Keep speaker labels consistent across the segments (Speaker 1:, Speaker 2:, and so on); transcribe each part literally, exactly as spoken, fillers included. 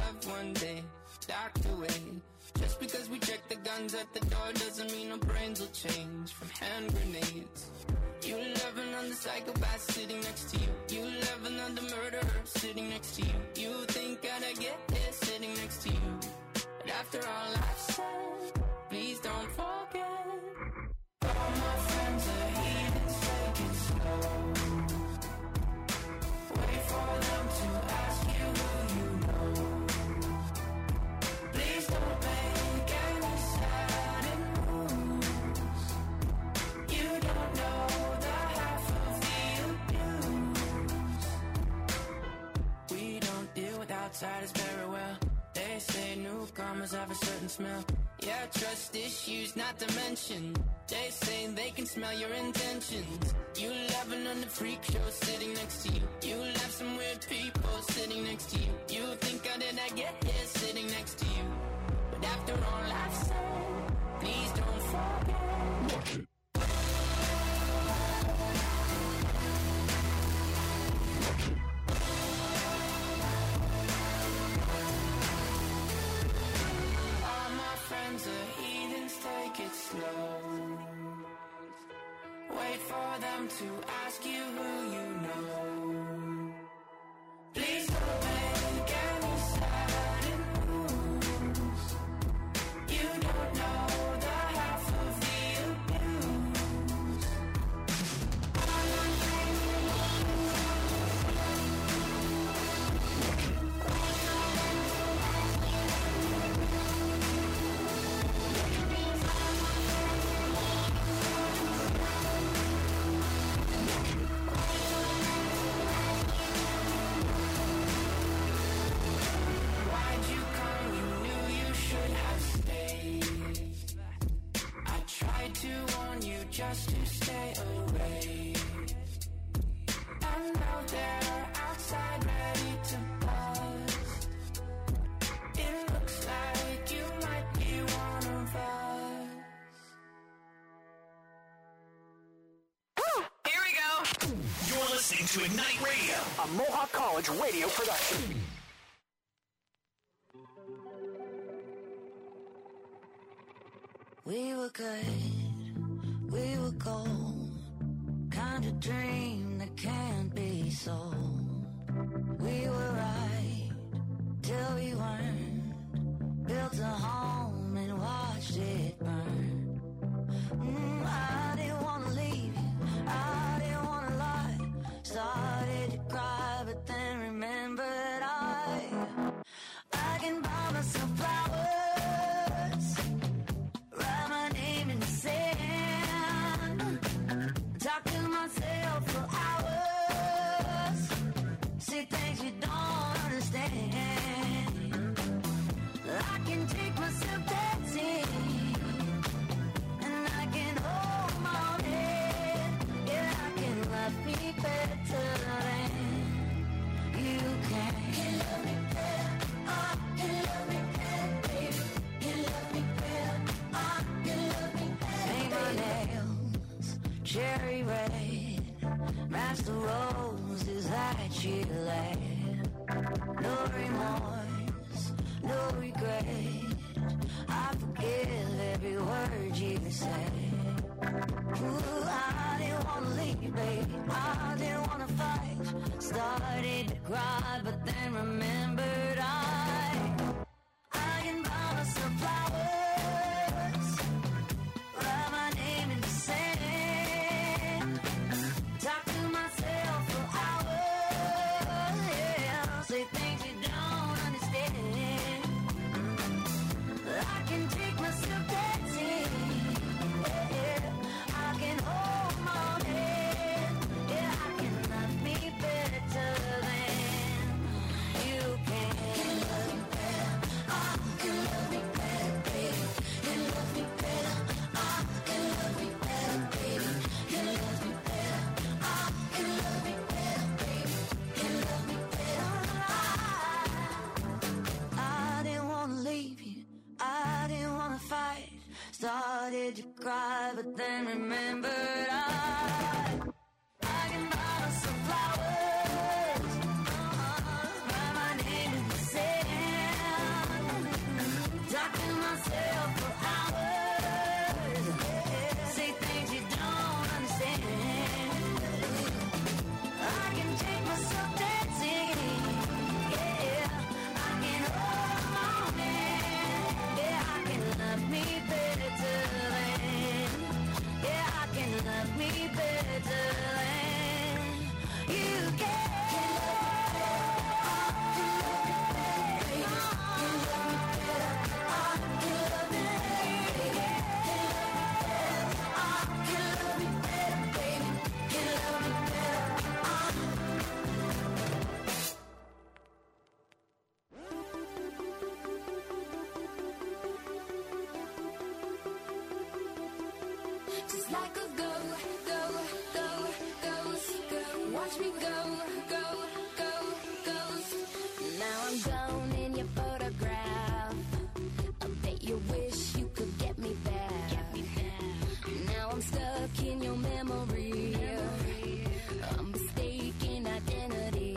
Speaker 1: love one day docked away. Just because we check the guns at the door doesn't mean our brains will change from hand grenades. You love another psychopath sitting next to you. You love another murderer sitting next to you. You think I'd get here sitting next to you. But after all I've said, please don't forget. All my friends are heathens, take it slow. Wait for them to ask you who you know. Please don't make any sudden moves. You don't know the half of the abuse. We don't deal with outsiders very well. They say newcomers have a certain smell. Yeah, trust issues not to mention. They say they can smell your intentions. You love another freak show sitting next to you. You love some weird people sitting next to you. You think how did I get here sitting next to you? But after all I've said, please don't forget. All my friends are heathens, take it slow. Wait for them to ask you who you know. Please don't make any sudden moves. You don't know the half of the abuse. Why'd you come? You knew you should have stayed. I tried to warn you just to stay away. And now they're outside ready to bust. It looks like you might be one of us.
Speaker 2: Here we go.
Speaker 3: You're listening to Ignite Radio,
Speaker 4: A Mohawk College radio production.
Speaker 5: We were good, we were gold, kind of dream that can't be sold. We were right till we weren't, built a home and watched it burn. Mm, I didn't want to leave you, I didn't want to lie. Started to cry, but then remembered I, I can buy myself flowers, write my name in the sand, talk to myself for hours, see things you don't understand. I can take myself dancing, and I can hold my own head. Yeah, I can love me better than you can. Can love me better, oh, can love me better, baby. Can love me better, oh, can love me better. Paint my nails cherry red, match the roses that you laid. No remorse, no regret, I forgive every word you said. Ooh, I didn't want to leave, baby, I didn't want to fight. Started to cry, but then remembered I, I can buy myself flowers, write my name in the sand, talk to myself for hours, yeah, say things you don't understand. I can take myself dancing, yeah, I can hold my own head, yeah, I can love me better than you can. Can love me better, I can love me better, baby. Can love me better, I can love me better, baby. Can love me better, I can love me better, baby. Can love me better, I, I didn't want to leave you, I didn't want to fight. Started to cry, but then remembered I, I can buy myself flowers, uh, write my name in the sand, just like a go, go, go, goes, go. Watch me go, go, go, goes. Now I'm gone in your photograph. I bet you wish you could get me back. Now I'm stuck in your memory. I'm mistaken identity.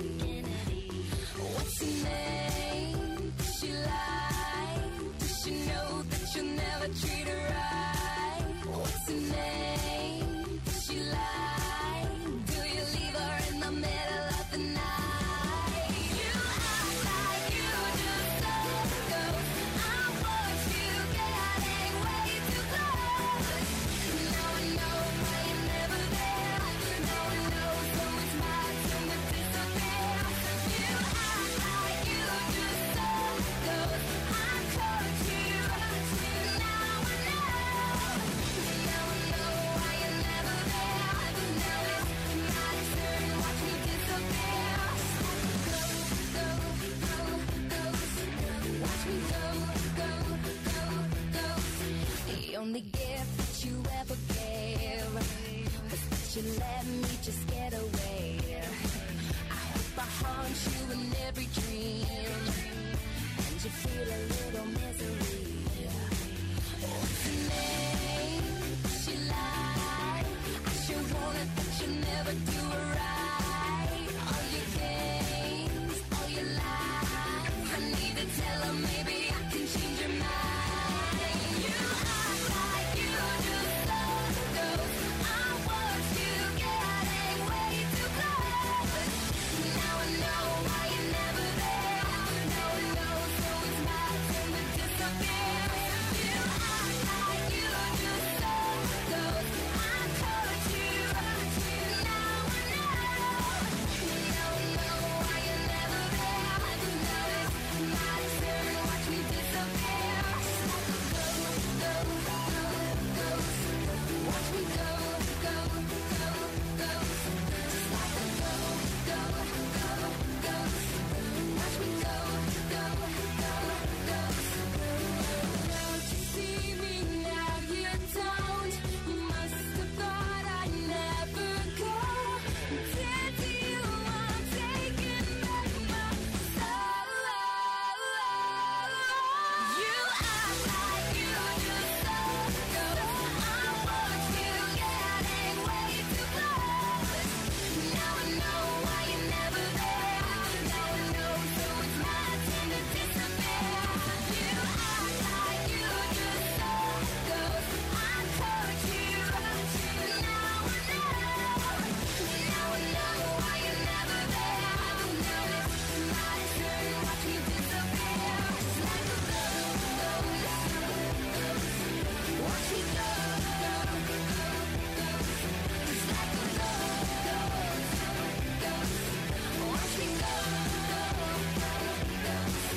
Speaker 5: What's your name? Does she lie? Does she know that you'll never treat her right? What's her name? Does she lie? Do you leave her in the middle of the night? You act like you just don't go. I watch you getting way too close. Now I know why you're never there. Now I know, so it's my turn to disappear. You act like you just don't go. I caught you. Now I know. Now I know why you're never there. Now it's my turn. Watch me disappear. Go, go, go, go. Watch me go, go, go, go. The only gift that you ever gave was that you let me just get away. I hope I haunt you in every dream, and you feel a little misery. What's your name? Does she lie? I sure wanted that you never do her right. All your games, all your lies. I need to tell her maybe I can change your mind. You act like you just don't go. I watch you getting way too close. Now I know why you're never there. Now I know, so it's my turn to disappear. You act like you just don't go. I caught you. Now I know. Now I know why you're never there. Now it's my turn. Watch me disappear. Go, go, go, go. Watch me go, go, go, go. Just like a go, go, go, go. Watch me go, go, go, go. Don't you see me now? You don't. You must have thought I'd never go. Dead to you, I'm taking back my soul. You act like you just don't go. I watch you getting way too close. Now I know why you're never there. Now I know, so it's my turn to disappear. You act like you just don't go. I caught you. Now I know. Now I know why you're never there. Now it's my turn. Watch me disappear. Just like a go, go, go, go. Watch me go, go, go, go. Just like a go, go, go, go. Watch me go, go, go, go.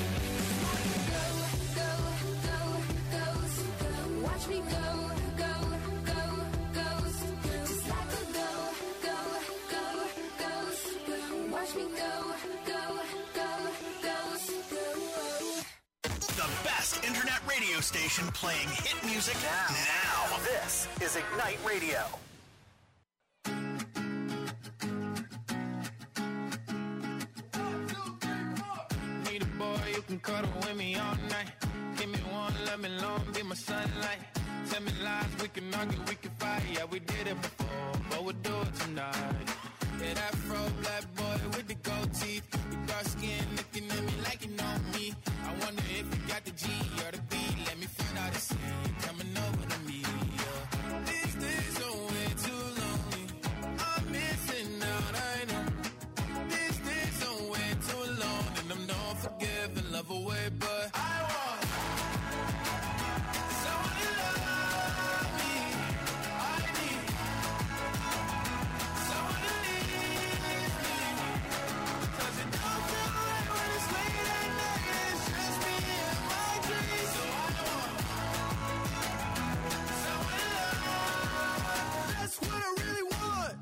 Speaker 5: Go, go, go, goes, go. Watch me go, go, go, goes. Just like a go, go, go, goes, go. Watch me go, go, go, goes, go.
Speaker 3: The best internet radio station playing hit music now. now.
Speaker 4: This is Ignite Radio.
Speaker 2: Need a boy you can cuddle with me all night. Give me one, let me long, be my sunlight. Tell me lies, we can argue, we can fight. Yeah, we did it before, but we'll do it tonight. Yeah, that fro black boy with the gold teeth. Your dark skin looking at me like you know me. I wonder if you got the G or the B. Let me find out it's you coming over to me. Yeah. These days are way too lonely. I'm missing out, I know. These days are way too long, and I'm not forgiving, love away, but I want someone to love me. I need someone to leave me. 'Cause it don't feel right when it's late at night. It's just me and my dreams. So I want someone to love. That's what I really want.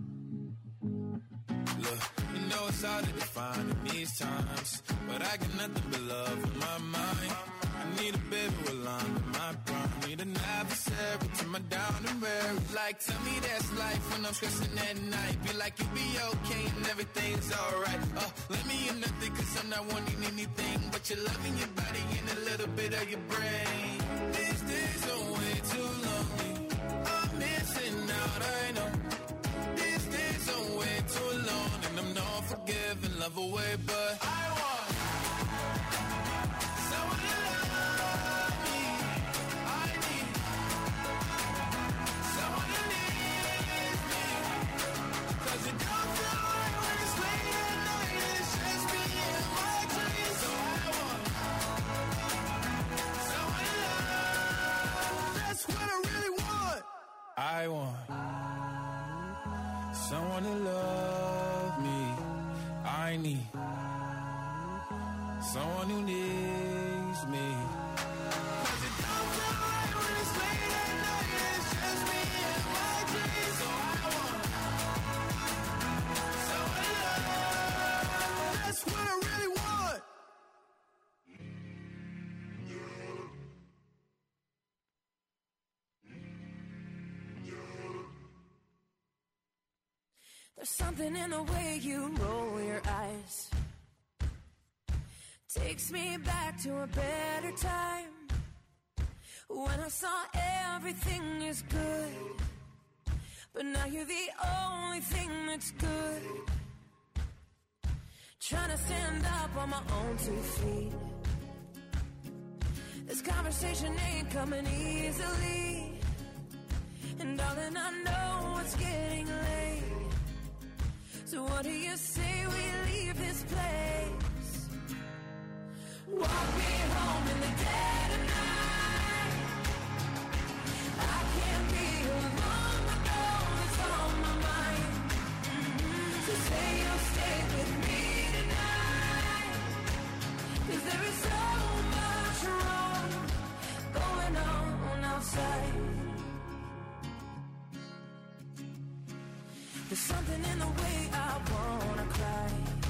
Speaker 2: Look, you know it's hard to define in these times, but I got nothing but love in my mind. I need a baby while I'm in my prime. Need an adversary to my down and weary like, tell me that's life when I'm stressing at night. Be like, you'll be okay and everything's alright. Uh, let me in nothing cause I'm not wanting anything but your love in your body and a little bit of your brain. These days are way too lonely. I'm missing out, I know. These days are way too long and I'm not forgiving, love away, but I want someone to love me. I need someone who needs me. Cause it don't feel right when it's late at night and it's just me and my dreams. So I want someone to love. That's what I really want. I want someone to love me. I need someone who needs me. Cause it don't feel right when it's late at night and it's just me and my dreams. So I want someone to love. That's what I really want.
Speaker 5: There's something in the way you roll your eyes. Takes me back to a better time when I saw everything is good. But now you're the only thing that's good. Trying to stand up on my own two feet. This conversation ain't coming easily. And darling, I know it's getting late. So what do you say we leave this place? Walk me home in the dead of night. I can't be alone with all that's on my mind. Mm-hmm. So say you'll stay with me tonight. Cause there is so much wrong going on outside. There's something in the way I wanna cry.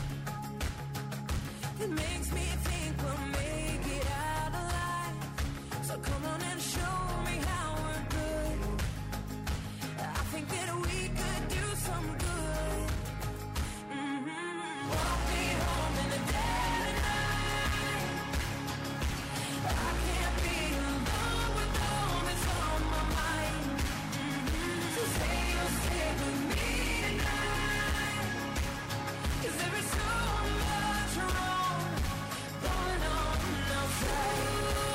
Speaker 5: It makes me think we'll make it out alive. So come on and show me how we're good. I think that we could do some good. Mm-hmm. Walk me home in the dead of night. I can't be alone with all that's on my mind. Mm-hmm. So say you'll stay with me tonight. Cause there is so much wrong going on outside.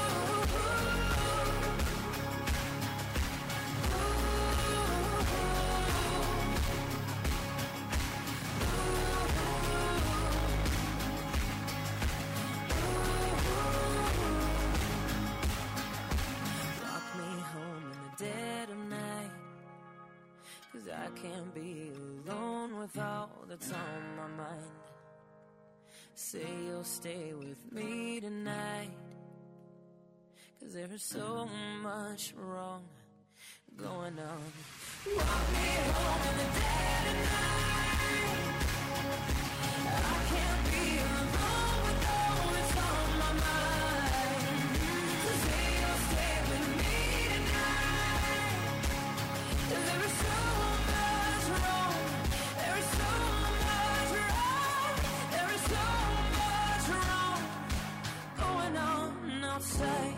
Speaker 5: Lock me home in the dead of night. Cause I can't be alone with all that's on my mind. Say you'll stay with me tonight. Cause there is so much wrong going on. Walk me home in the dead of night. I can't be alone with all that's on my mind. So say you'll stay with me tonight. Cause there is so much wrong. There is so much wrong. There is so much wrong going on outside.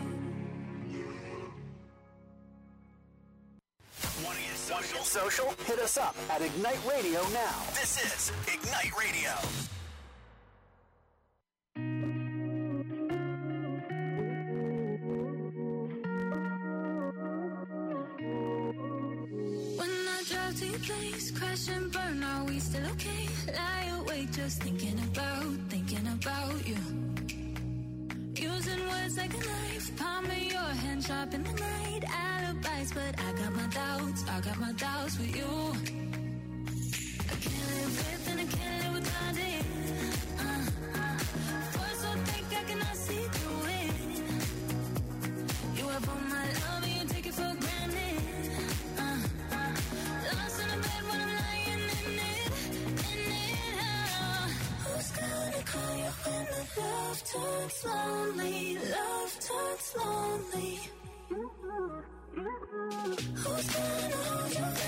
Speaker 3: Want to get
Speaker 4: Want to
Speaker 3: social?
Speaker 4: get social? Hit us up at Ignite Radio now.
Speaker 3: This is Ignite Radio.
Speaker 5: When I drive to your place, crash and burn, are we still okay? Lie awake just thinking about, thinking about you. Using words like a knife, palm of your hand sharp in the night. Alibis, but I got my doubts, I got my doubts with you. I can't live with and I can't live without it. Uh, uh, boy, so thick I cannot see through it. You have all my love and you take it for granted. Uh, uh, lost in the bed when I'm lying in it, in it. Uh, who's gonna call you when the love turns lonely? Love turns lonely. Who's gonna hold you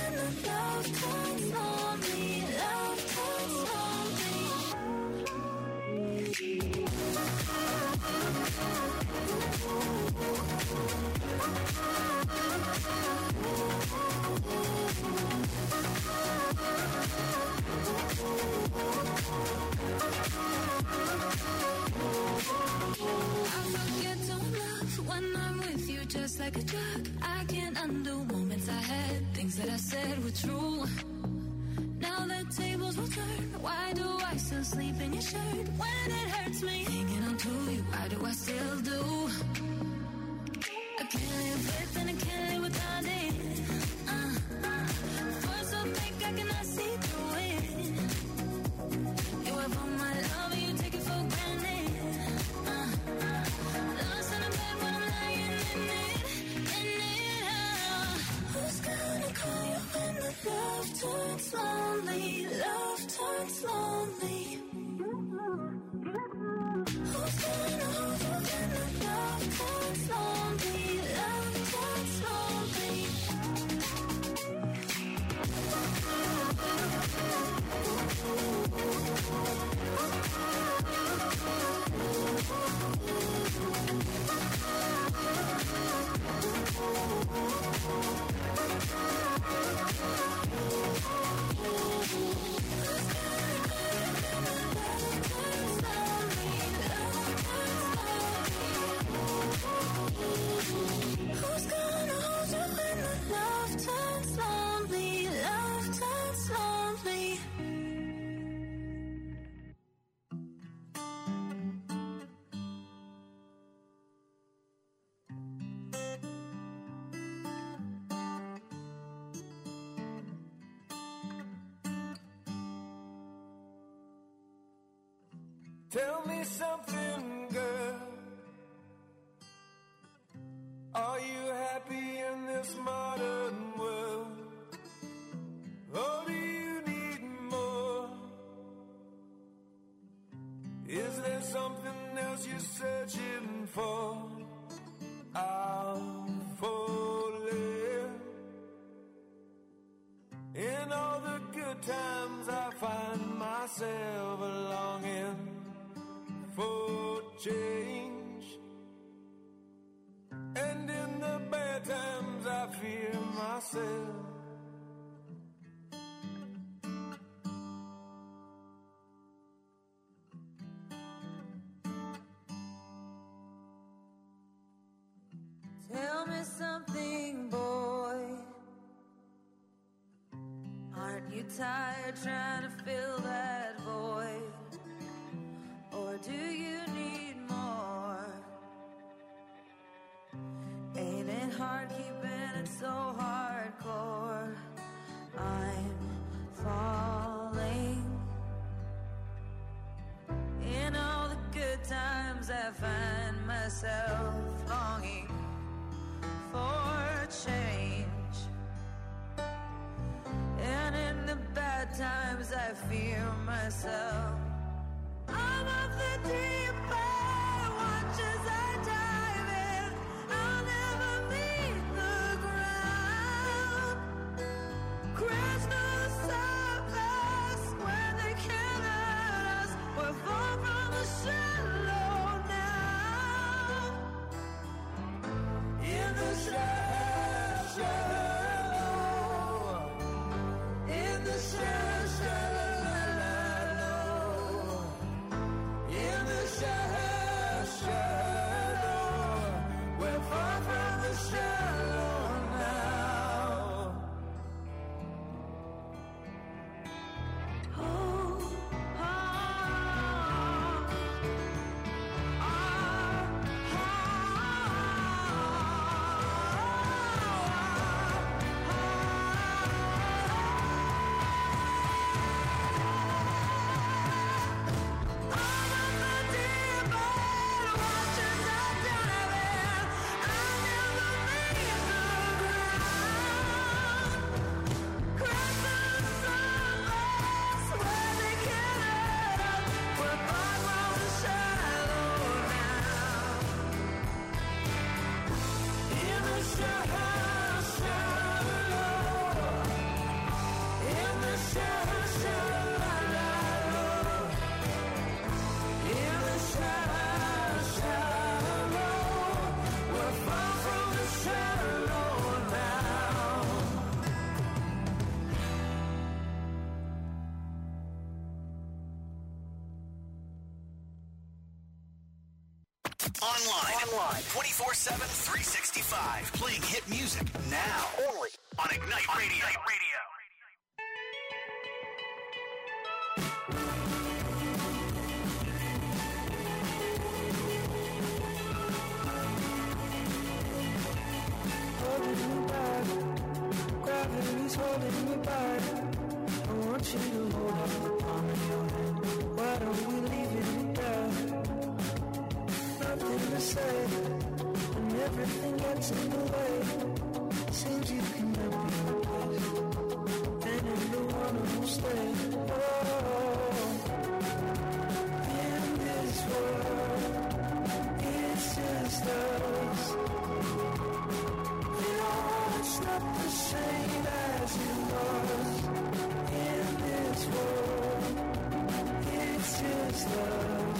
Speaker 5: just like a drug. I can't undo moments I had, things that I said were true. Now the tables will turn. Why do I still sleep in your shirt when it hurts me? Hanging on to you, why do I still do? I can't live with and I can't live without it. Uh, force so thick I cannot see through it. You have all my love and you take it for granted. Uh, lost in a bed when I'm lying in it, in it. Uh, who's gonna call you when the love turns lonely? Love turns lonely. Who's gonna hold you when the love turns lonely? Love turns lonely. Who's gonna hold you when the love turns lonely? Love turns lonely.
Speaker 6: Tell me something, girl. Are you happy in this modern world? Or do you need more? Is there something else you're searching for? I'm falling. In all the good times I find myself longing for change, and in the bad times I fear myself.
Speaker 5: Tell me something, boy. Aren't you tired trying to fill that void? Or do you need more? Ain't it hard keeping it so hardcore? I'm falling. In all the good times I find myself longing for change, and in the bad times I fear myself. I'm of the deep end, watch as I dive in. I'll never meet the ground. Crash to the surface when they can't hurt us. We're far from the shallow now. In the shallow, shallow. In the shallow, shallow. In the shallow, shallow.
Speaker 3: Online. Online. twenty-four seven, three sixty-five. Playing hit music now. Only on Ignite Radio. Ignite Radio.
Speaker 6: Holding me back, gravity's holding me back. I want you to hold up the palm of your hand. Why don't we leave it at that? Nothing to say, when everything gets in the way. Seems you can never be replaced, and I'm the one who'll stay. Oh, in this world, it's just us. It's not the same as it was in this world. It's just us.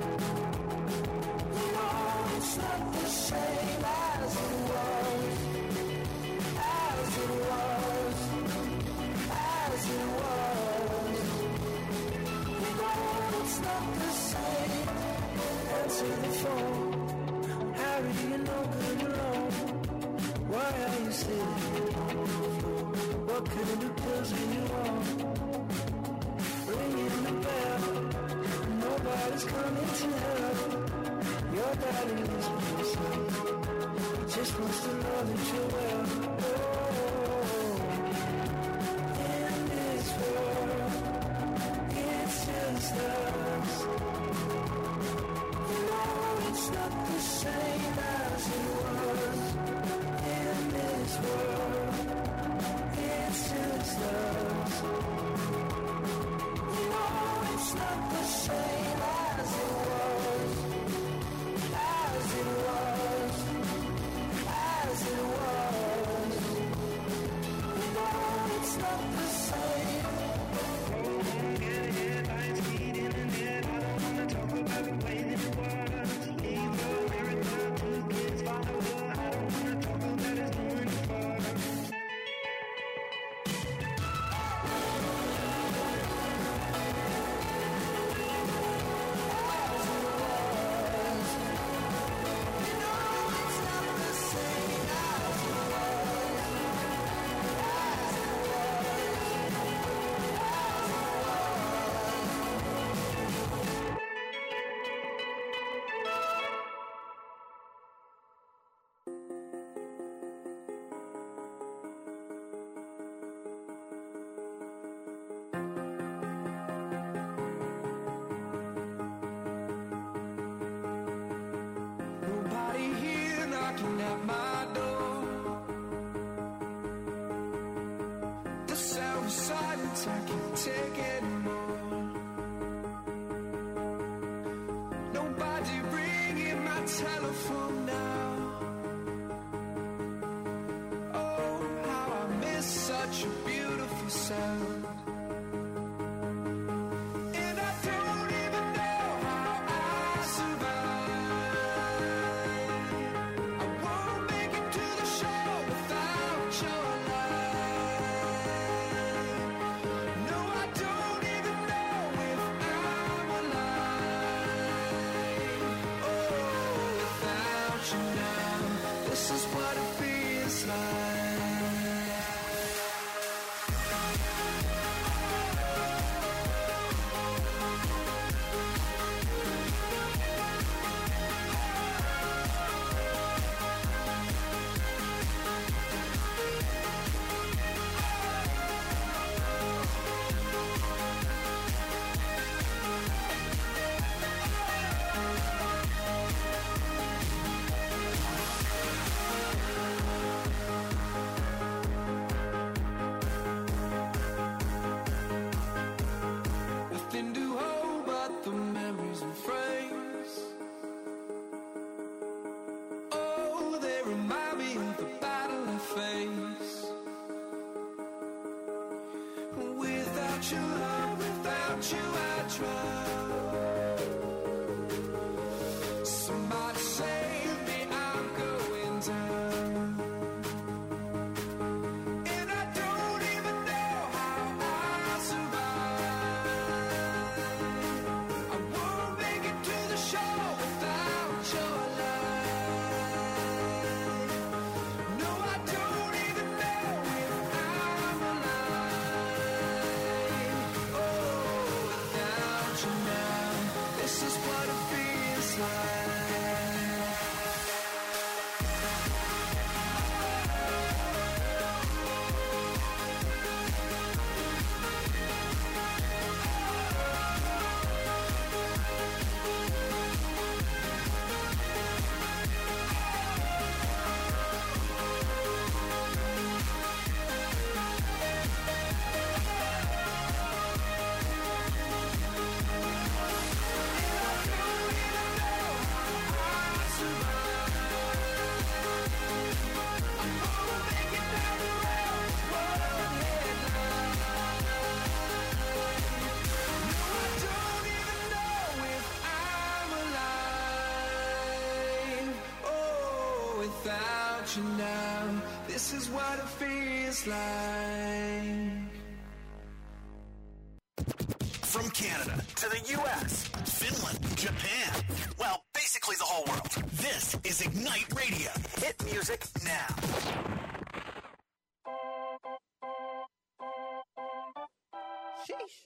Speaker 6: No, it's not the same as it was, as it was, as it was. No, it's not the same. Answer the phone. Harry, you're no good alone. Why are you sitting on the floor? What kind of pills are you on? Ringing the bell, nobody's coming to help. Your daddy lives with himself, he just wants to know that you're well. Oh, in this world, it's just us. No, it's not the same as it was. In this world, it's just us. No, it's not the same as it was, as it was, as it was. No, it's not the same. Headlines feed in the net. I don't wanna talk about the way that it was. Leave the marathon to kids follow. I don't wanna talk about it going far. Nobody here knocking at my door. The sound of silence, I can't take anymore. Nobody ringing my telephone now. Oh, how I miss such a beautiful sound. And I don't even know how I survive. I won't make it to the show without your light. No, I don't even know if I'm alive. Oh, without you now, this is what it feels like. without you now. This is what it feels like.
Speaker 3: From Canada to the U S, Finland, Japan, well, basically the whole world. This is Ignite Radio. Hit music now.
Speaker 7: Sheesh.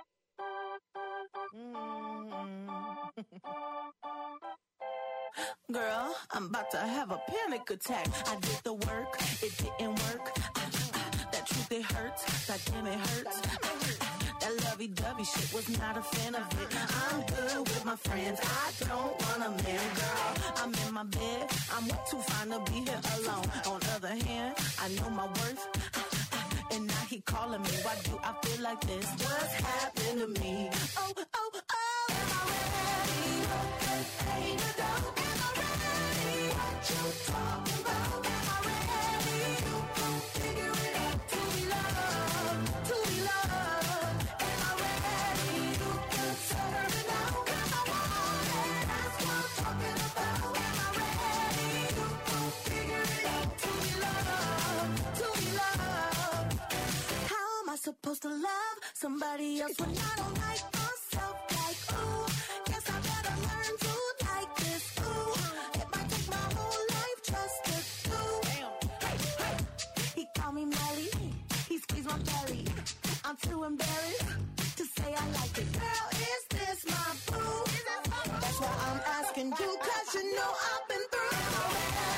Speaker 7: Girl, I'm about to have a panic attack. I did the work, it didn't work. Ah, ah, that truth, it hurts. God damn, it hurts. That lovey-dovey shit was not a fan of it. I'm good with my friends. I don't want a man, girl. I'm in my bed. I'm way too fine to be here alone. On the other hand, I know my worth. And now he calling me. Why do I feel like this? What's happened to me? Oh, oh, oh. Am I ready? Hey, no, don't. Am I ready? What you talking about? Am I ready? You gon' figure it out. To be loved, to be loved. Am I ready? You can serve it now. Cause I want it. That's what I'm talking about. Am I ready? You gon' figure it out. To be loved, to be loved. How am I supposed to love somebody else when I don't like myself? Like, ooh, guess I better learn to like this. Ooh, it might take my whole life just to do. Hey, hey. He called me Melly, he squeezed my belly. I'm too embarrassed to say I like it. Girl, is this my boo? That's why I'm asking you, cause you know I've been through. Am I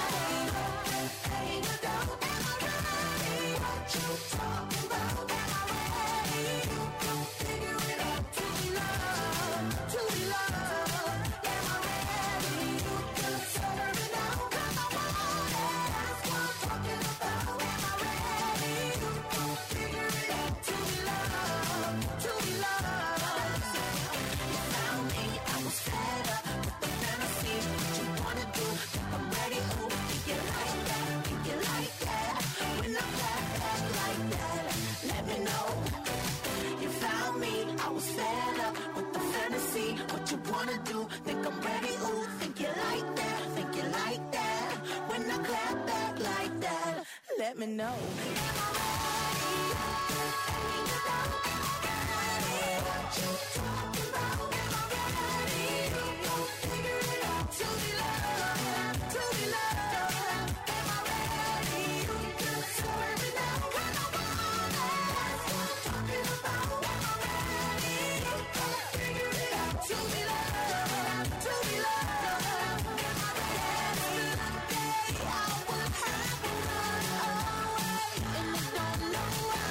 Speaker 7: ready? Hey, no, don't. Am I ready? What you talking about? Am I ready? You gon' figure it out. To be loved, to be loved. Am I ready? You can serve it now. Cause I want it. That's what I'm talking about. Am I ready? You gon' figure it out. To be loved, to be loved. You found me, I was fed up with the fantasy. What you wanna do? I'm ready. Ooh, think you like that? Think you like that? When I back back like that, let me know. You found me, I was fed up with the fantasy. What you wanna do? Think I'm ready? Ooh, think you like that? Think you like that? When I clap back like that, let me know. Am I ready? Ain't no doubt. Am I ready? What you talking about? Am I ready? You gon' figure it out. To be loved, to be loved. Am I ready? You can serve it now. Cause I want it. That's what I'm talking about. Am I ready? You gon' figure it out. To be loved, to be loved. Am I ready? Someday I will have to run away. And I don't know why.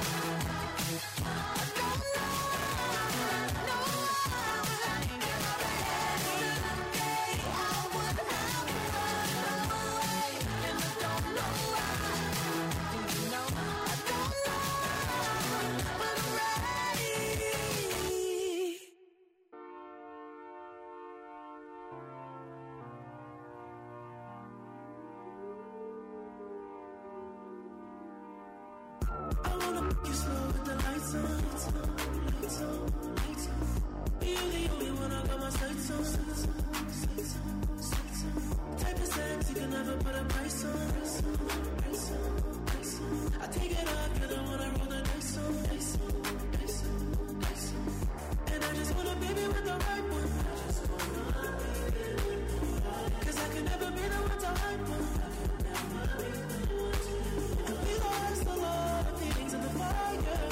Speaker 7: I don't know why. No why. Am I ready? Someday I would have to run away. And I don't know why. Do you know? I don't know. But I'm ready. I wanna make you slow with the lights on. Lights on, lights on. You're the only one I got my sights on. Sights on, sights on. Type of sex you can never put a price on. Price on, price on, price on. I take it off, you're the one I roll the dice on. Dice on, dice on, dice on. And I just want a baby with the right one. I just want a baby with the right one. Cause I can never be the one to hype one. And we lost a lot of feelings in the fire.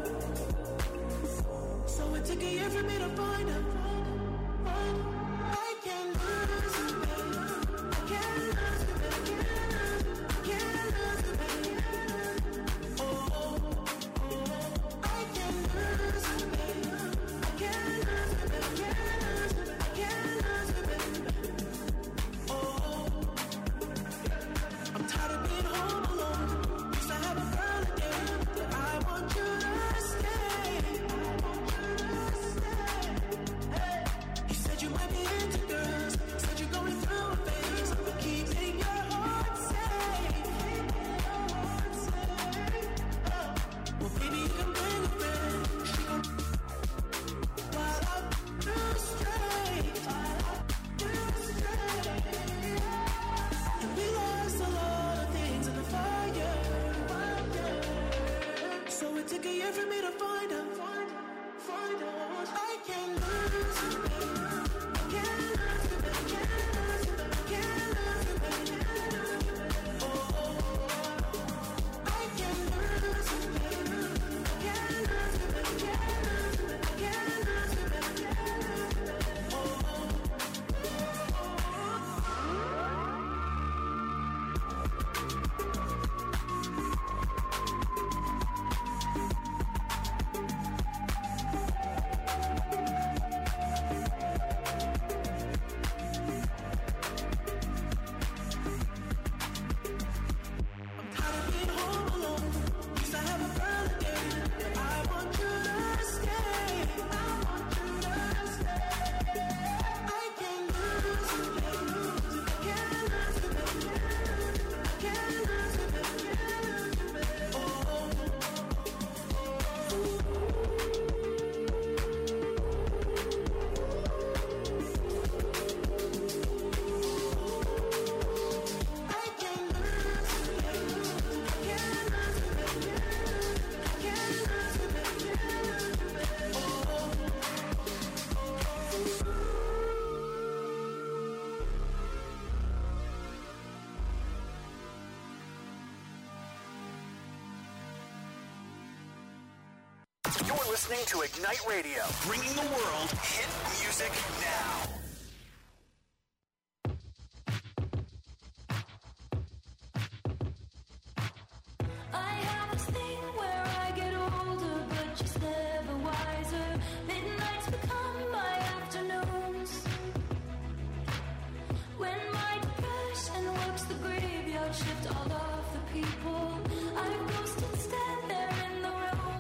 Speaker 7: So it took a year for me to find her. I can't lose you, baby.
Speaker 3: You're listening to Ignite Radio, bringing the world hit music now.
Speaker 5: I have this thing where I get older, but just never wiser. Midnights become my afternoons. When my depression works the graveyard shift all of the people I ghost and stand there in the room.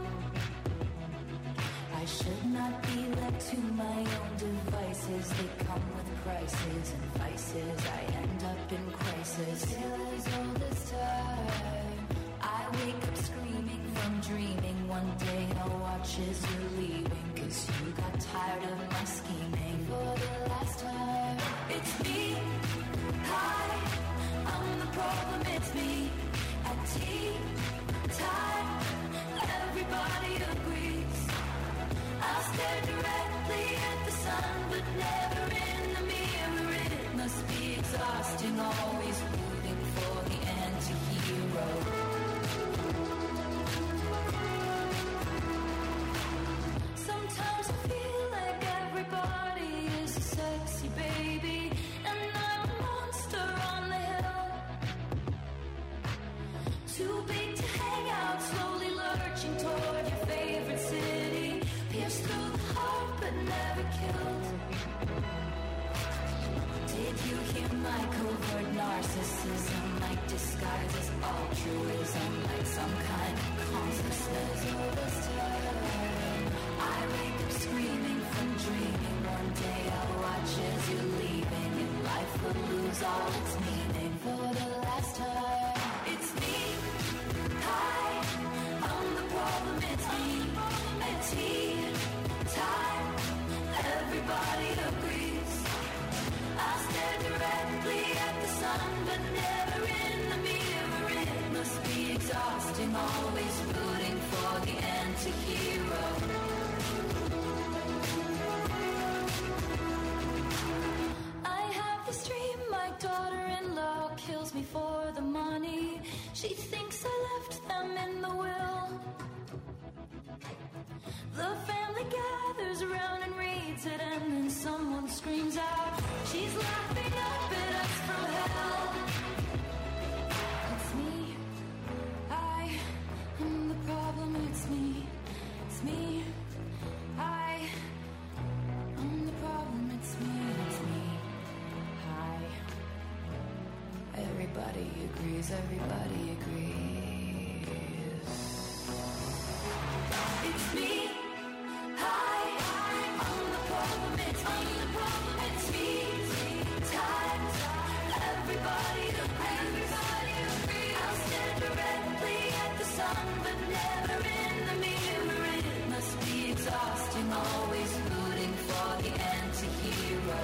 Speaker 5: I should not be left to my own devices. They come with prices and vices. I end up in crisis. Still as all this time, I wake up screaming from dreaming. One day I'll watch as you're leaving, 'cause you got tired of my scheming. For the last time, it's me. Hi, I'm the problem, it's me. At tea time, everybody agrees. I'll stare directly at the sun, but never in the mirror. It must be exhausting, always rooting for the anti-hero. Sometimes I feel like everybody is a sexy baby, and I'm a monster on the hill. Too big to hang out, slowly lurching toward your favorite city. Pierced through the heart, but never killed. Did you hear my covert narcissism? Like disguise as altruism, like some kind of consciousness. All this time, I wake up screaming from dreaming. One day I'll watch as you're leaving, and life will lose all its meaning. For the last time, it's me. Hi, I'm the problem, it's me. At tea time, everybody agrees. I stare directly at the sun, but never in the mirror. It must be exhausting, always rooting for the anti-hero. I have this dream, my daughter-in-law kills me for the money. She thinks I left them in the will. The family gathers around and reads it, and then someone screams out, she's laughing up at us from hell. It's me. I am the problem, it's me. It's me. I am the problem, it's me. It's me. Hi. Everybody agrees, everybody agrees. It's me. Hi, I'm the problem, it's me. The problem, it's me. Time, everybody agrees. I'll stare directly at the sun, but never in the mirror. It must be exhausting, always rooting for the anti-hero.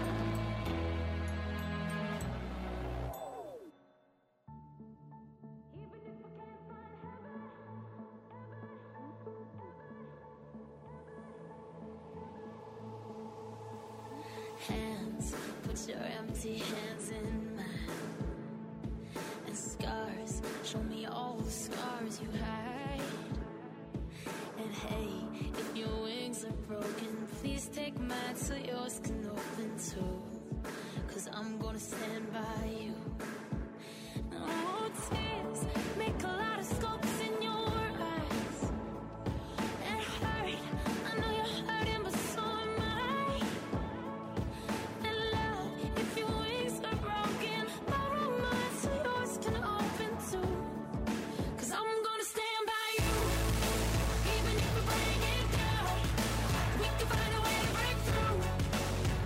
Speaker 5: Hands, put your empty hands in mine. And scars, show me all the scars you hide. And hey, if your wings are broken, please take mine so yours can open too. 'Cause I'm gonna stand by you. Oh, tears make a lot of scopes in your eyes. And hurt, I know you're hurting, but so am I. And love, if your wings are broken, borrow mine so yours can open too. 'Cause I'm gonna stand by you, even if we bring it down. We can find a way to break through.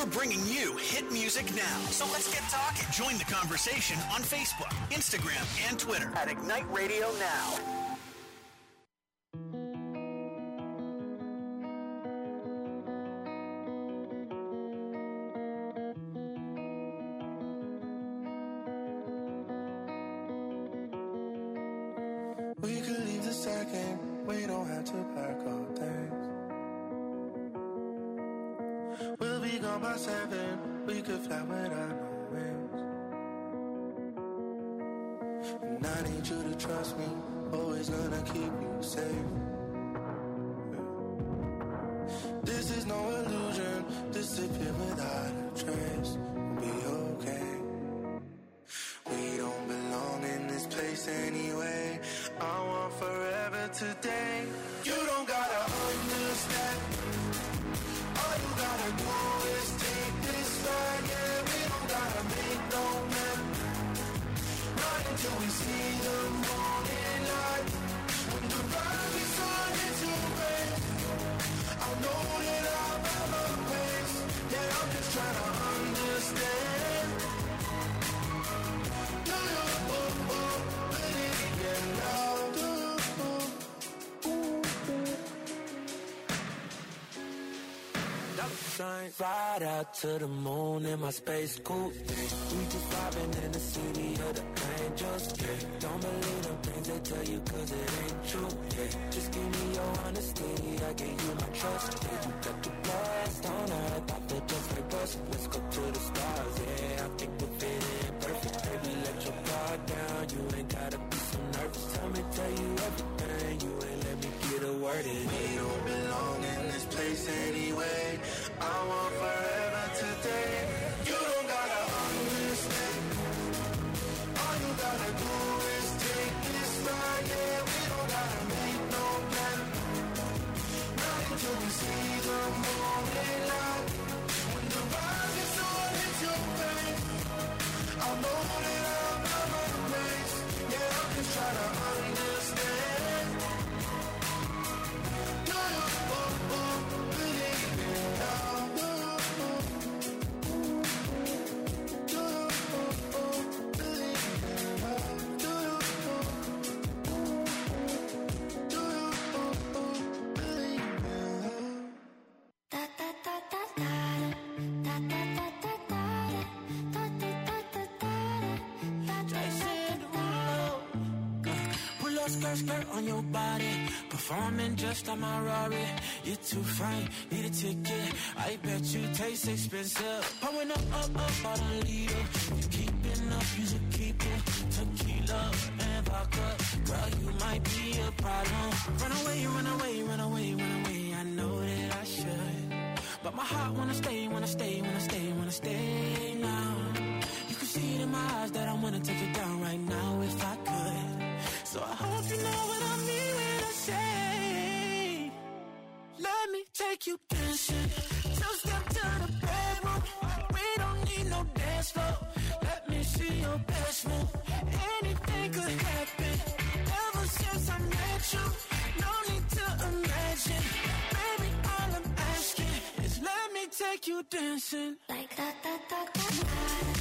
Speaker 3: We're bringing you hit music now. So let's get talking. Join the conversation on Facebook, Instagram, and Twitter
Speaker 4: at Ignite Radio Now.
Speaker 8: We could leave the second, we don't have to pack up things. We'll be gone by seven, we could fly without no wings. And I need you to trust me, always gonna keep you safe. This is no illusion, disappear without a trace. We'll be okay. We don't belong in this place anyway. I want forever today. You don't gotta understand. All you gotta do is take this ride. Yeah, we don't gotta make no plan. Right until we see the morning light. When the ride is on into rain, I'll know that I'll have a place. Yeah, I'm just trying to understand. Do you oh, oh, believe in love? Do you, ooh, ooh. Ride out to the moon in my space coupe. We just vibing in the city of the angels. Yeah. Don't believe them things they tell you cause it ain't true. Yeah. Just give me your honesty, I give you my trust. Yeah. You got the blast on earth, I feel just like us. Let's go to the stars, yeah. I think we're fitting perfect. Baby, let your guard down, you ain't gotta be so nervous. Tell me, tell you everything, you ain't let me get a word in. We don't belong in this place anyway. I want forever today. You don't gotta understand. All you gotta do is take this ride. Yeah, we don't gotta make no plan. Not until we see the morning light. When the rise is on into pain, I'll know that I'll have my ways. Yeah, I'm just trying to understand. Do you oh, oh, believe in love? Skirt, skirt on your body, performing just like my Rari. You're too fine, need a ticket. I bet you taste expensive. Pouring up, up, up, out a leader. You keeping up, you should keep it. Tequila and vodka, girl, you might be a problem. Run away, run away, run away, run away. I know that I should, but my heart wanna stay, wanna stay, wanna stay, wanna stay now. You can see it in my eyes that I wanna take it down right now if I could. So I hope you know what I mean when I say, let me take you dancing. Two step to the bedroom. We don't need no dance floor. Let me see your best move. Anything could happen. Ever since I met you, no need to imagine. Baby, all I'm asking is let me take you dancing. Like that, that, that, that, that.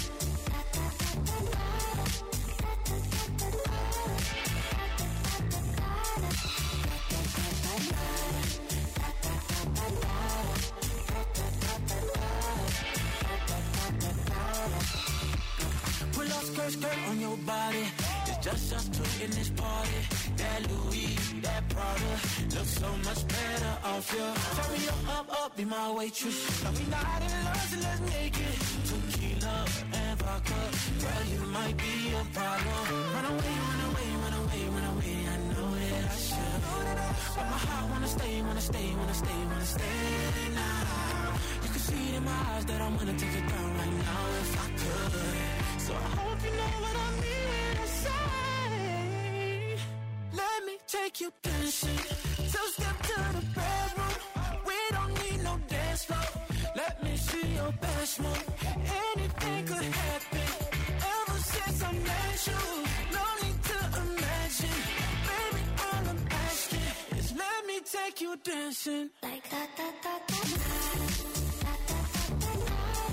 Speaker 8: Pull up skirt, skirt on your body. It's just us two in this party. That Louis, that Prada looks so much better off you. Turn me up, up, up, be my waitress. Tell me not in love, so let's make it. Tequila and vodka, girl, you might be a problem. Run away, run away, run away, run away. I know that I should, but my heart wanna stay, wanna stay, wanna stay, wanna stay now. You can see it in my eyes that I'm gonna take it down right now if I could. So I hope you know what I mean when I say, let me take you dancing. Two step to the bedroom. We don't need no dance floor. Let me see your best move. Anything could happen. Ever since I met you, no need to imagine. Baby, all I'm asking is let me take you dancing. Like that, that, that, that, that.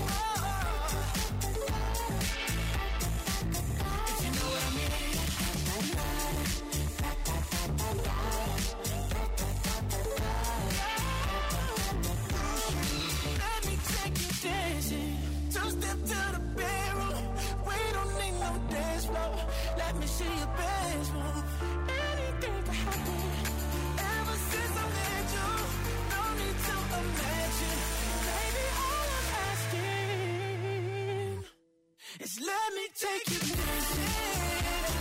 Speaker 8: me see your best move. Anything can happen. Ever since I met you, no need to imagine. Baby, all I'm asking is let me take you dancing.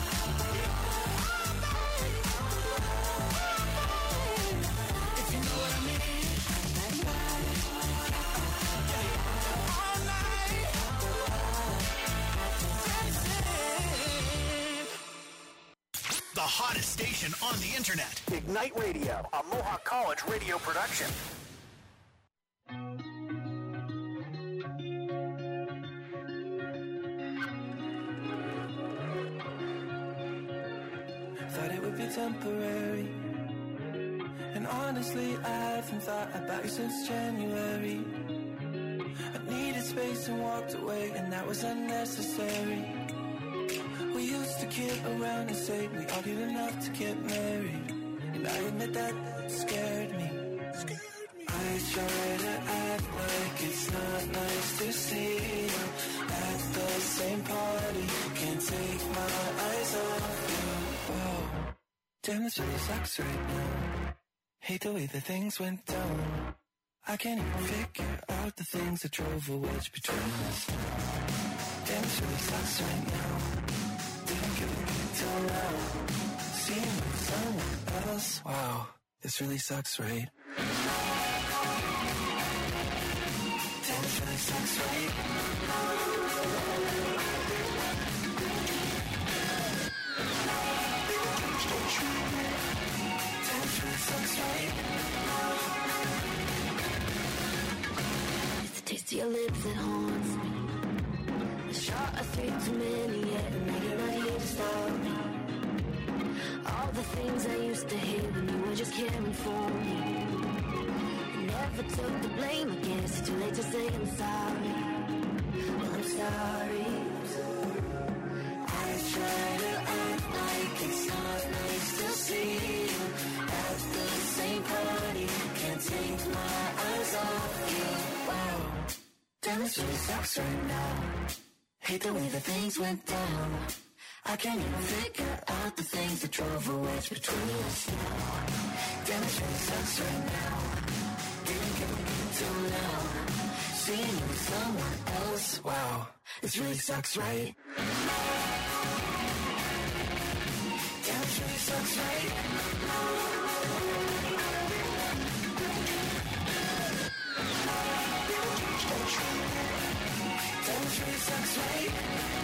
Speaker 8: If you know what I mean. All night.
Speaker 3: The hottest station on the internet.
Speaker 4: Ignite Radio, a Mohawk College radio production.
Speaker 8: Thought it would be temporary, and honestly I haven't thought about you since January. I needed space and walked away, and that was unnecessary. We used to kid around and say we argued enough to get married, and I admit that scared me. I try to act like it's not nice to see you at the same party. Can't take my eyes off you. Whoa. Damn, this really sucks right now. Hate the way that things went down. I can't even figure out the things that drove a wedge between us. Damn, this really sucks right now. Didn't get it till now. Seeing with someone else. Wow, this really sucks, right? Damn, this really sucks, right? Damn, this really sucks, right?
Speaker 5: It's the taste of your lips that haunts me. A shot of three too many yet, and now you're not here to stop me. All the things I used to hate when you were just caring for me. I never took the blame, I guess it's too late to say I'm sorry. Well, I'm sorry.
Speaker 8: I try to act like it's not nice to see you at the same party. Can't take my eyes off you. Wow, damn, this really sucks right now. Hate the way that things went down. I can't even figure out the things that drove a wedge between us now. Damn, it really sucks right now. Didn't get it until now. Seeing you with someone else. Wow, this really sucks, right? Damn, it really sucks, right? Damn, it really sucks, right?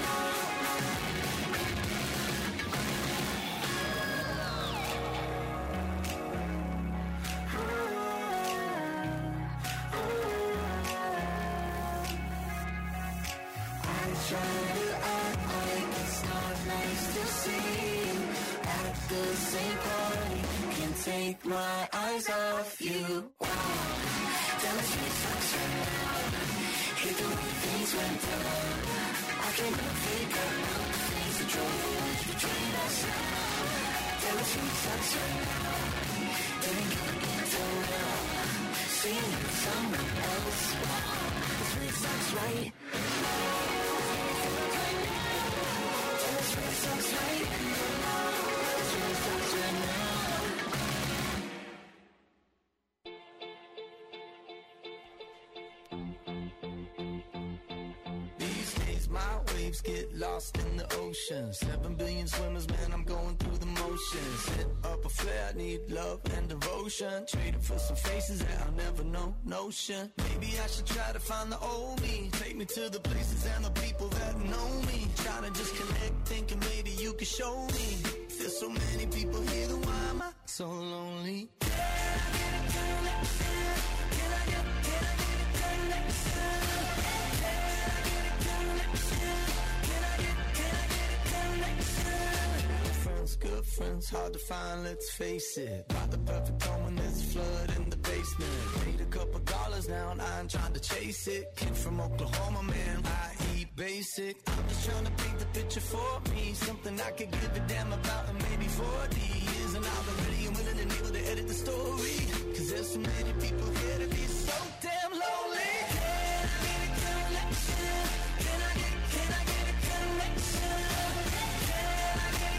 Speaker 8: Try to act like it's not nice to see you at the same party. Can't take my eyes off you. Wow, damn, it really sucks right now. Hate the way things went down. I can't even figure out the things that drove a wedge between us now. Damn, it really sucks right now. Didn't get it until now. Seeing you with someone else. Wow, this really sucks, right? This really sucks right now. This really sucks right now.
Speaker 2: These days my waves get lost in the ocean. Seven billion swimmers, man, I'm going through the motions. Hit up a flare, need love and devotion. Trading for some faces that I'll never know, notion. Maybe I should try to find the old me. Take me to the places and the people that know me. Trying to just connect, thinking maybe you could show me. There's so many people here, then why am I so lonely? Can I get a connection? Can I get, can I get a connection? Can I get a connection? Can I get, can I get a connection? Friends, good friends, hard to find, let's face it. Got the perfect home when there's a flood in the basement. Paid a couple dollars now and I ain't trying to chase it. Kid from Oklahoma, man, I eat basic. I'm just trying to paint the picture for me. Something I could give a damn about in maybe forty years. And I'll be ready and willing and able to edit the story. Cause there's so many people here to be so damn lonely. Can I get a connection? Can I get, can I get a connection? Can I get a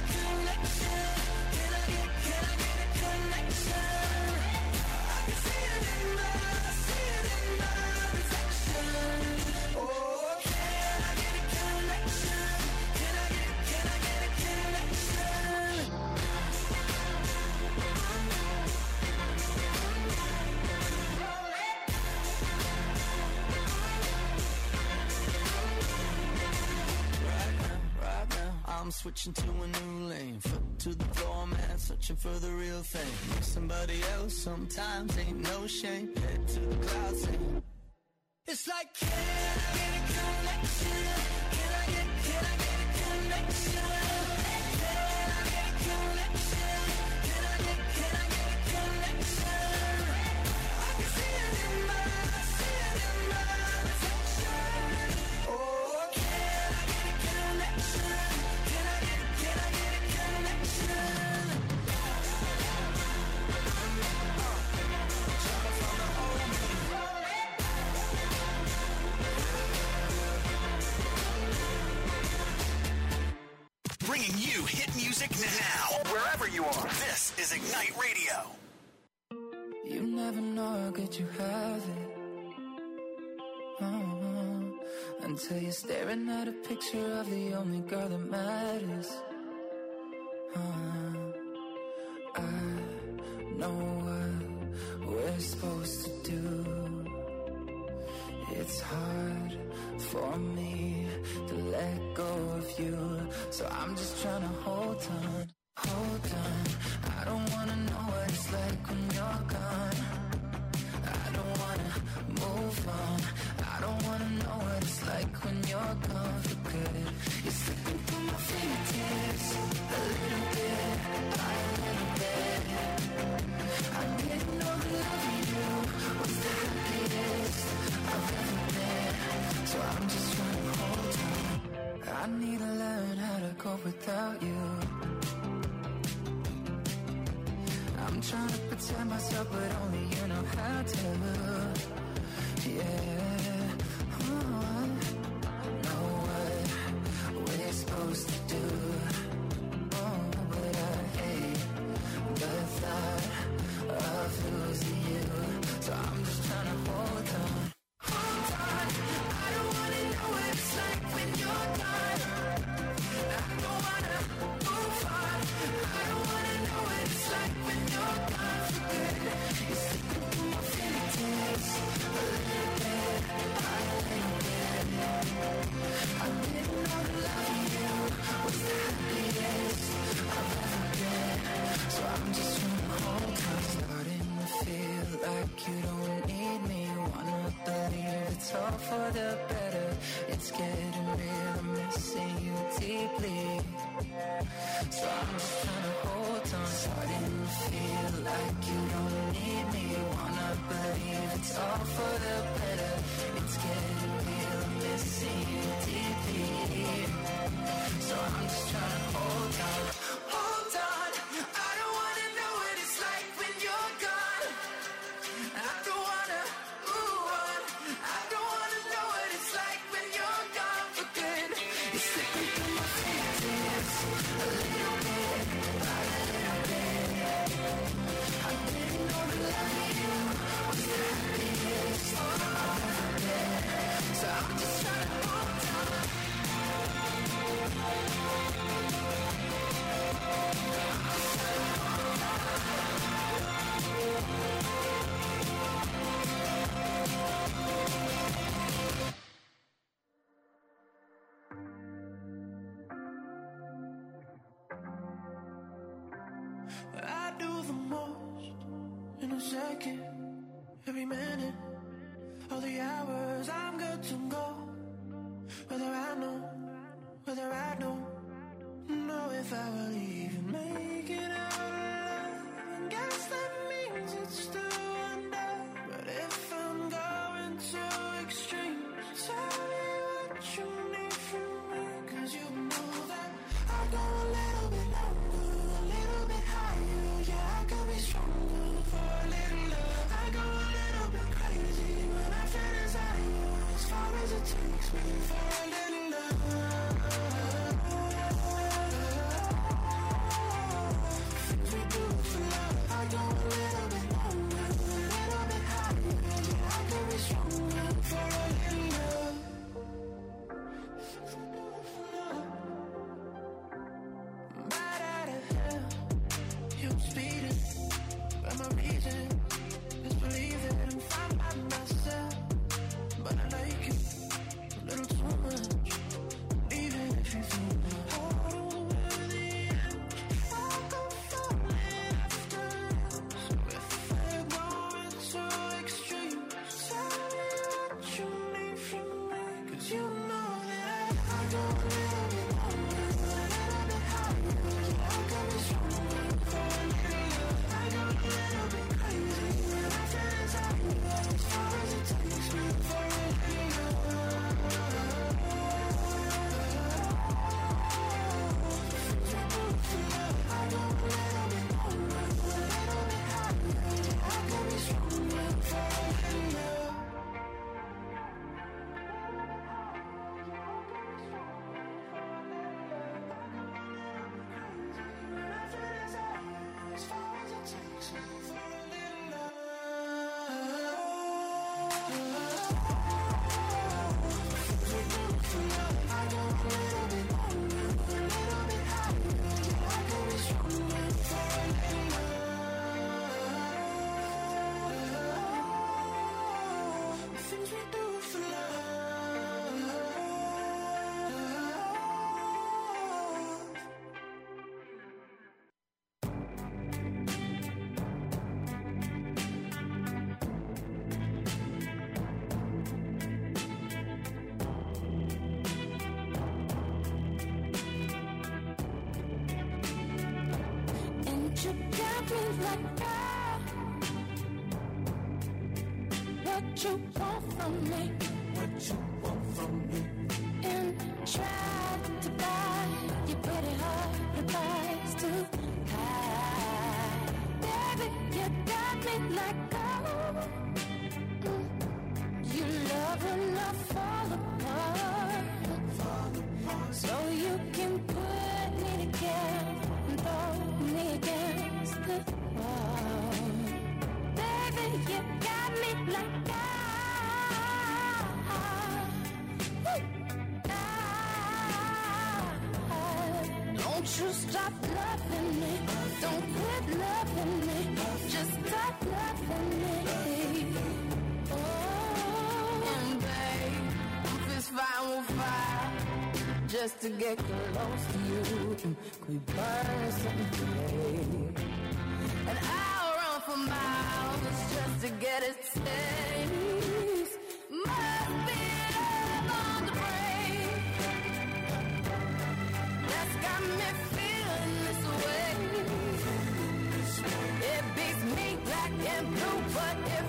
Speaker 9: I'm switching to a new lane. Foot to the floor, man, searching for the real thing. With somebody else sometimes ain't no shame. Head to the clouds and it's like, can I get a connection? Can I get, can I get a connection? Can I get a connection? Can I get, can I get a connection? I can see it in my, I see it in my reflection. Oh, can I get a connection? Can I get, can I get a connection?
Speaker 3: Bringing you hit music now, wherever you are. This is Ignite Radio.
Speaker 1: You never know how good you have it. Uh-huh. Until you're staring at a picture of the only girl that matters. Uh-huh. I know what we're supposed to do. It's hard for me to let go of you, so I'm just trying to hold on, hold on. I don't wanna know what it's like when you're gone. I don't wanna move on. I don't wanna know what it's like when you're gone for good. You're slipping through my fingertips, a little bit, by a little bit. I didn't know the love of you was the happiest I've ever been, so I'm just trying to hold on. I need to learn how to cope without you. I'm trying to pretend myself, but only you know how to. Yeah, oh, know what we're supposed to do. Oh, but I hate the thought of losing you, so I'm just trying to hold on. Hold on, I don't wanna know what it's like when you're gone. I don't wanna move on. I don't wanna know what it's like when you're gone for good. You're slipping through my fingertips, a little bit, by a little bit. I didn't know the love of you was the happiest I've ever been, so I'm just trying to hold on. Starting to feel like you don't need me. Wanna believe it's all for the better. It's getting real, I'm missing you deeply, so I'm just trying to hold on. Starting to feel like you don't need me. Wanna believe it's all for the better. It's getting real, I'm missing you deeply, so I'm just trying to hold on. Hold on, I don't wanna know what it's like when you're gone. I don't wanna move on. I don't wanna know what it's like when you're gone for good. You're slipping through my fingertips, a little bit, by a little bit. I didn't know the love of you was the happiest I've ever been, so I'm just trying to hold on.
Speaker 8: I do the most in a second, every minute, all the hours I'm good to go. Whether I know, whether I don't know if I will even make it out alive. And guess that means it's still under. But if I'm going to extremes, tell me what you need from me. Cause you know that I'll go a little bit longer, a little bit higher. Yeah, I could be stronger for a little love. I go a little bit crazy when I fantasize you, as far as it takes me for a little love. Things we do for love. I go a little bit longer, a little bit higher. Yeah, I could be stronger for a little love. Right out of hell, you're speeding, but my reason is believing I'm fine by myself. But I like you a little too much, even if you
Speaker 6: you got me like that. What you want from me? What you want from me? And tried to buy your pretty heart replies to high. Baby, you got me like gold. Mm. You love when I fall apart, fall apart. So you can put me together and throw me against the wall. Baby, you got me like gold. Don't you stop loving me. Don't quit loving me. Just stop loving me. Oh, and babe, I'm fist fighting with fire just to get close to you. Could we burn something today? And I'll run for miles just to get a taste. Must be love on the brain that's got me feeling this way. It beats me black and blue, but if